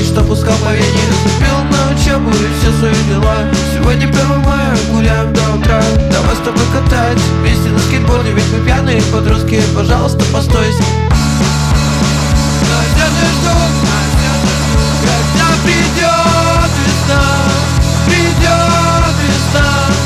лишь допускал по вене. Забил на учебу и все свои дела. Сегодня 1 мая, гуляем до утра. Давай с тобой катать вместе на скейтборде, ведь мы пьяные подростки. Пожалуйста, постой. Настя, жду, когда придет весна. Придет весна.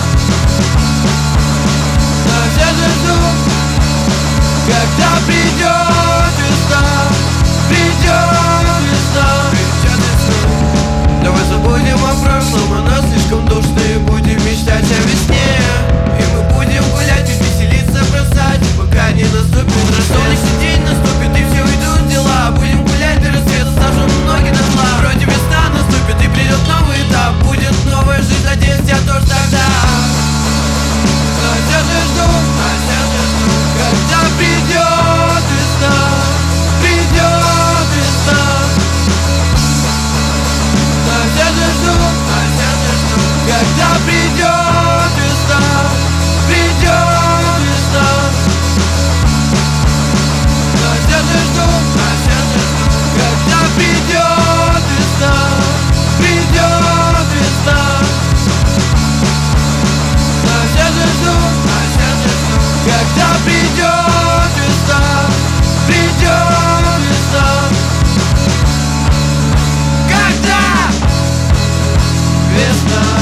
Настя, жду, когда придет весна. Придет весна. Давай забудем о прошлом, она слишком душная. Будем мечтать о весне. И мы будем гулять и веселиться, бросать, пока не наступит солнечный день наступит и все уйдут дела. Будем гулять до рассвета, сложим ноги на зла. Вроде весна наступит и придет новый этап. Будет новая жизнь, надеюсь, я тоже тогда. Настя, жду, когда придет весна. Придет весна. Настя, жду, когда придет весна. Придет весна. Настя, жду, когда придет весна. Придет весна. Настя, жду, когда придет весна. Придет весна. Когда весна.